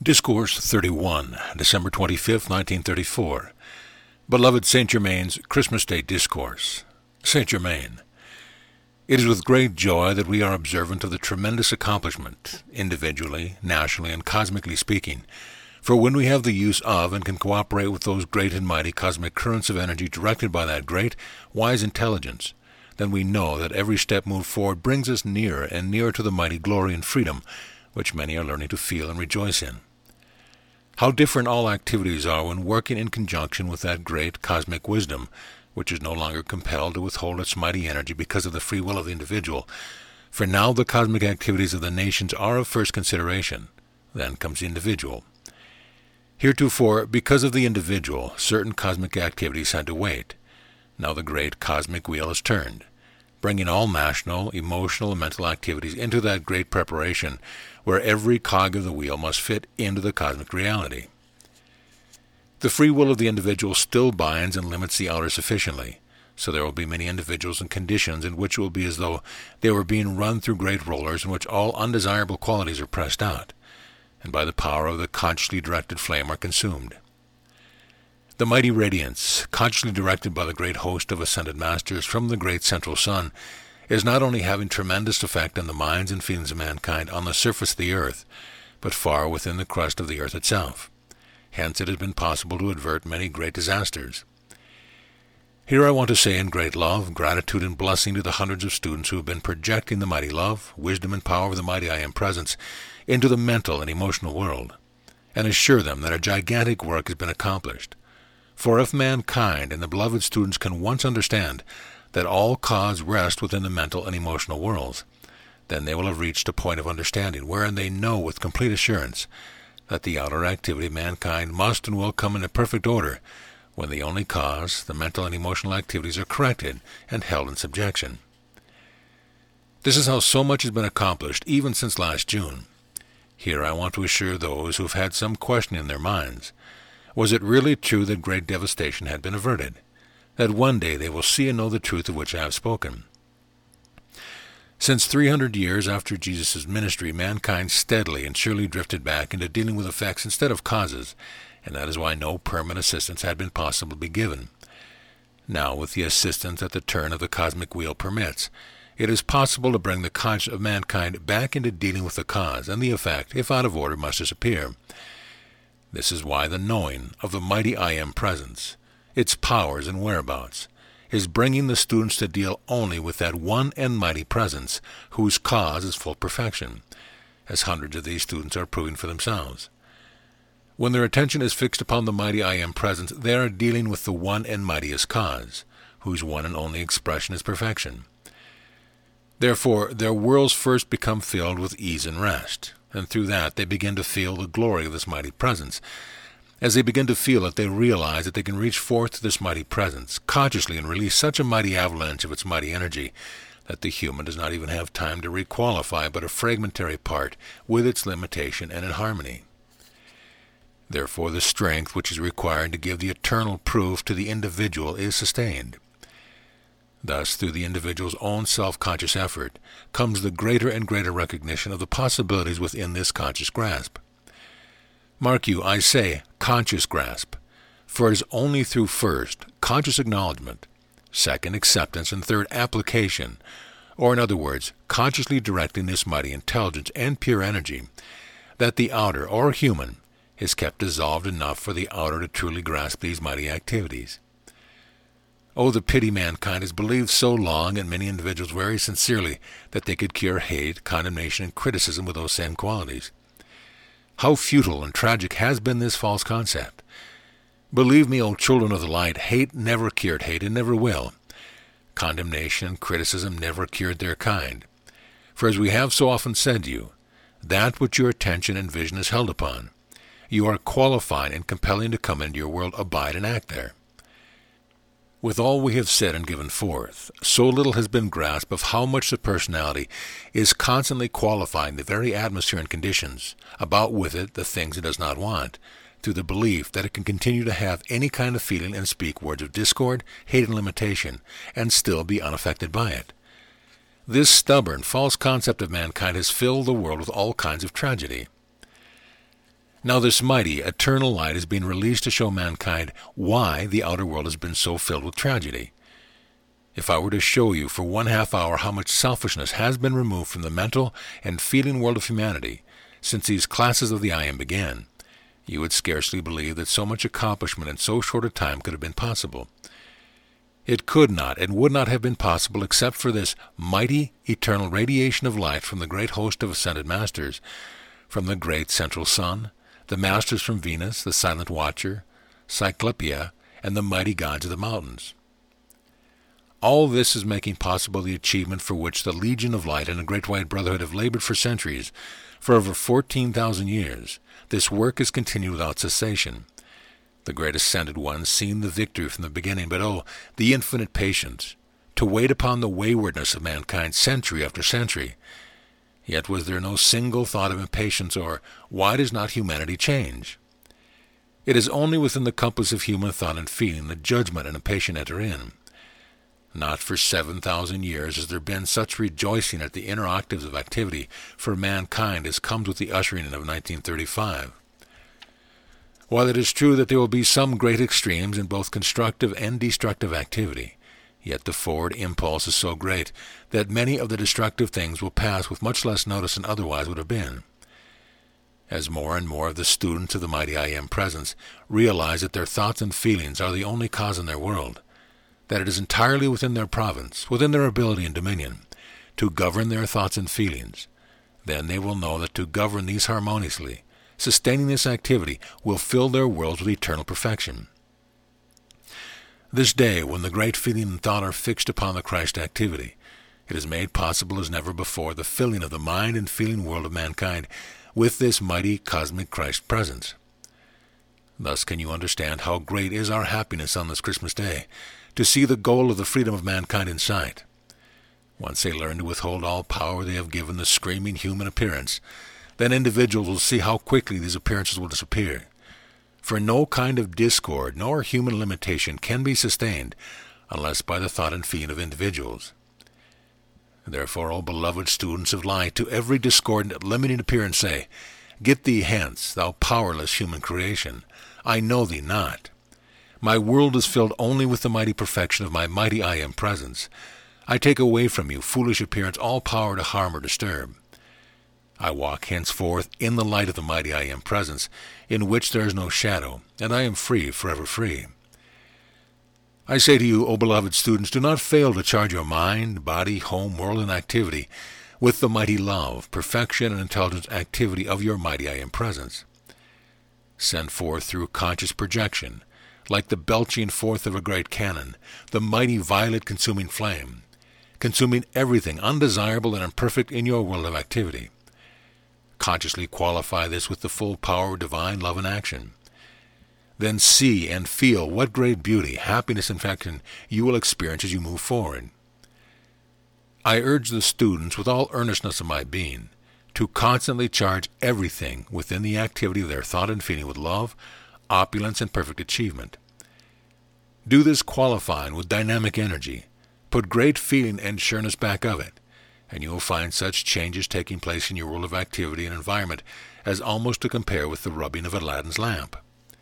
Discourse 31, December 25, 1934. Beloved Saint Germain's Christmas Day Discourse. Saint Germain. It is with great joy that we are observant of the tremendous accomplishment, individually, nationally, and cosmically speaking, for when we have the use of and can cooperate with those great and mighty cosmic currents of energy directed by that great, wise intelligence, then we know that every step moved forward brings us nearer and nearer to the mighty glory and freedom which many are learning to feel and rejoice in. How different all activities are when working in conjunction with that great cosmic wisdom, which is no longer compelled to withhold its mighty energy because of the free will of the individual. For now the cosmic activities of the nations are of first consideration. Then comes the individual. Heretofore, because of the individual, certain cosmic activities had to wait. Now the great cosmic wheel is turned, bringing all national, emotional, and mental activities into that great preparation where every cog of the wheel must fit into the cosmic reality. The free will of the individual still binds and limits the outer sufficiently, so there will be many individuals and conditions in which it will be as though they were being run through great rollers in which all undesirable qualities are pressed out, and by the power of the consciously directed flame are consumed. The mighty radiance, consciously directed by the great host of ascended masters from the great central sun, is not only having tremendous effect on the minds and feelings of mankind on the surface of the earth, but far within the crust of the earth itself. Hence it has been possible to avert many great disasters. Here I want to say in great love, gratitude, and blessing to the hundreds of students who have been projecting the mighty love, wisdom, and power of the mighty I Am Presence into the mental and emotional world, and assure them that a gigantic work has been accomplished. For if mankind and the beloved students can once understand that all cause rests within the mental and emotional worlds, then they will have reached a point of understanding wherein they know with complete assurance that the outer activity of mankind must and will come into perfect order when the only cause, the mental and emotional activities, are corrected and held in subjection. This is how so much has been accomplished even since last June. Here I want to assure those who have had some question in their minds, was it really true that great devastation had been averted? That one day they will see and know the truth of which I have spoken. Since 300 years after Jesus' ministry, mankind steadily and surely drifted back into dealing with effects instead of causes, and that is why no permanent assistance had been possible to be given. Now, with the assistance that the turn of the cosmic wheel permits, it is possible to bring the conscience of mankind back into dealing with the cause, and the effect, if out of order, must disappear. This is why the knowing of the mighty I Am Presence, its powers and whereabouts, is bringing the students to deal only with that one and mighty presence whose cause is full perfection, as hundreds of these students are proving for themselves. When their attention is fixed upon the mighty I Am Presence, they are dealing with the one and mightiest cause, whose one and only expression is perfection. Therefore, their worlds first become filled with ease and rest, and through that they begin to feel the glory of this mighty presence. As they begin to feel it, they realize that they can reach forth to this mighty presence consciously and release such a mighty avalanche of its mighty energy that the human does not even have time to re-qualify but a fragmentary part with its limitation and in harmony. Therefore, the strength which is required to give the eternal proof to the individual is sustained. Thus, through the individual's own self-conscious effort, comes the greater and greater recognition of the possibilities within this conscious grasp. Mark you, I say, conscious grasp, for it is only through first, conscious acknowledgement, second, acceptance, and third, application, or in other words, consciously directing this mighty intelligence and pure energy, that the outer, or human, is kept dissolved enough for the outer to truly grasp these mighty activities. Oh, the pity mankind has believed so long, and many individuals very sincerely, that they could cure hate, condemnation, and criticism with those same qualities. How futile and tragic has been this false concept. Believe me, O children of the light, hate never cured hate and never will. Condemnation and criticism never cured their kind. For as we have so often said to you, that which your attention and vision is held upon, you are qualified and compelling to come into your world, abide, and act there. With all we have said and given forth, so little has been grasped of how much the personality is constantly qualifying the very atmosphere and conditions, about with it the things it does not want, through the belief that it can continue to have any kind of feeling and speak words of discord, hate, and limitation, and still be unaffected by it. This stubborn, false concept of mankind has filled the world with all kinds of tragedy. Now this mighty, eternal light is being released to show mankind why the outer world has been so filled with tragedy. If I were to show you for 1/2 hour how much selfishness has been removed from the mental and feeling world of humanity since these classes of the I Am began, you would scarcely believe that so much accomplishment in so short a time could have been possible. It could not and would not have been possible except for this mighty, eternal radiation of light from the great host of ascended masters, from the great central sun, the masters from Venus, the silent watcher, Cyclopea, and the mighty gods of the mountains. All this is making possible the achievement for which the Legion of Light and the Great White Brotherhood have labored for centuries, for over 14,000 years. This work has continued without cessation. The great ascended ones seen the victory from the beginning, but oh, the infinite patience, to wait upon the waywardness of mankind century after century. Yet was there no single thought of impatience or, why does not humanity change? It is only within the compass of human thought and feeling that judgment and impatience enter in. Not for 7,000 years has there been such rejoicing at the inner octaves of activity for mankind as comes with the ushering in of 1935. While it is true that there will be some great extremes in both constructive and destructive activity, yet the forward impulse is so great that many of the destructive things will pass with much less notice than otherwise would have been. As more and more of the students of the mighty I Am Presence realize that their thoughts and feelings are the only cause in their world, that it is entirely within their province, within their ability and dominion, to govern their thoughts and feelings, then they will know that to govern these harmoniously, sustaining this activity, will fill their worlds with eternal perfection. This day, when the great feeling and thought are fixed upon the Christ activity, it is made possible as never before the filling of the mind and feeling world of mankind with this mighty cosmic Christ presence. Thus can you understand how great is our happiness on this Christmas day, to see the goal of the freedom of mankind in sight. Once they learn to withhold all power they have given the screaming human appearance, then individuals will see how quickly these appearances will disappear. For no kind of discord nor human limitation can be sustained unless by the thought and feeling of individuals. Therefore, O beloved students of light, to every discordant, limiting appearance say, Get thee hence, thou powerless human creation. I know thee not. My world is filled only with the mighty perfection of my mighty I Am Presence. I take away from you, foolish appearance, all power to harm or disturb. I walk henceforth in the light of the mighty I Am Presence, in which there is no shadow, and I am free, forever free. I say to you, O beloved students, do not fail to charge your mind, body, home, world, and activity with the mighty love, perfection, and intelligent activity of your mighty I Am Presence. Send forth through conscious projection, like the belching forth of a great cannon, the mighty violet consuming flame, consuming everything undesirable and imperfect in your world of activity. Consciously qualify this with the full power of divine love and action. Then see and feel what great beauty, happiness, and perfection you will experience as you move forward. I urge the students with all earnestness of my being to constantly charge everything within the activity of their thought and feeling with love, opulence, and perfect achievement. Do this qualifying with dynamic energy. Put great feeling and sureness back of it, and you will find such changes taking place in your world of activity and environment as almost to compare with the rubbing of Aladdin's lamp.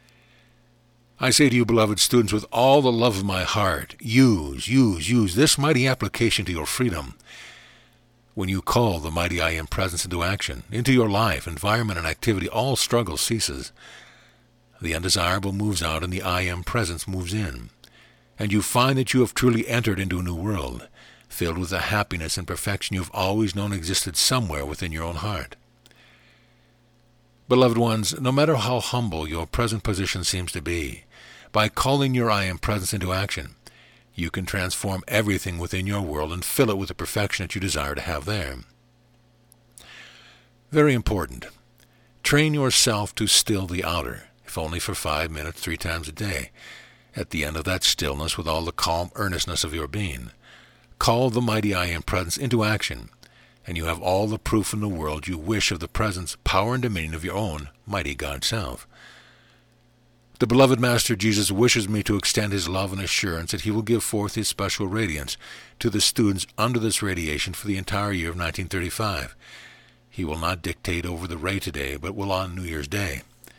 I say to you, beloved students, with all the love of my heart, use this mighty application to your freedom. When you call the mighty I Am Presence into action, into your life, environment, and activity, all struggle ceases. The undesirable moves out and the I Am Presence moves in, and you find that you have truly entered into a new world, filled with the happiness and perfection you have always known existed somewhere within your own heart. Beloved ones, no matter how humble your present position seems to be, by calling your I Am Presence into action, you can transform everything within your world and fill it with the perfection that you desire to have there. Very important. Train yourself to still the outer, if only for 5 minutes 3 times a day. At the end of that stillness, with all the calm earnestness of your being, call the mighty I Am Presence into action, and you have all the proof in the world you wish of the presence, power, and dominion of your own mighty God Self. The beloved Master Jesus wishes me to extend his love and assurance that he will give forth his special radiance to the students under this radiation for the entire year of 1935. He will not dictate over the ray today, but will on New Year's Day.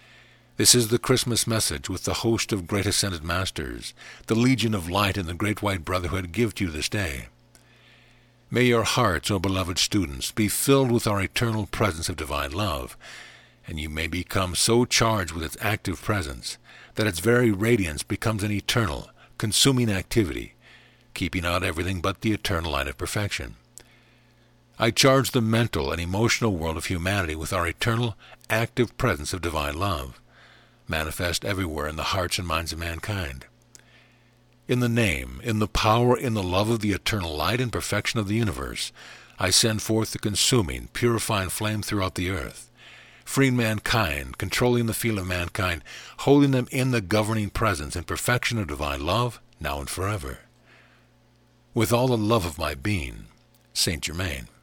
This is the Christmas message with the host of great ascended masters, the legion of light and the great white brotherhood give to you this day. May your hearts, O beloved students, be filled with our eternal presence of divine love, and you may become so charged with its active presence that its very radiance becomes an eternal, consuming activity, keeping out everything but the eternal light of perfection. I charge the mental and emotional world of humanity with our eternal, active presence of divine love, manifest everywhere in the hearts and minds of mankind. In the name, in the power, in the love of the eternal light and perfection of the universe, I send forth the consuming, purifying flame throughout the earth, freeing mankind, controlling the field of mankind, holding them in the governing presence and perfection of divine love, now and forever. With all the love of my being, Saint Germain.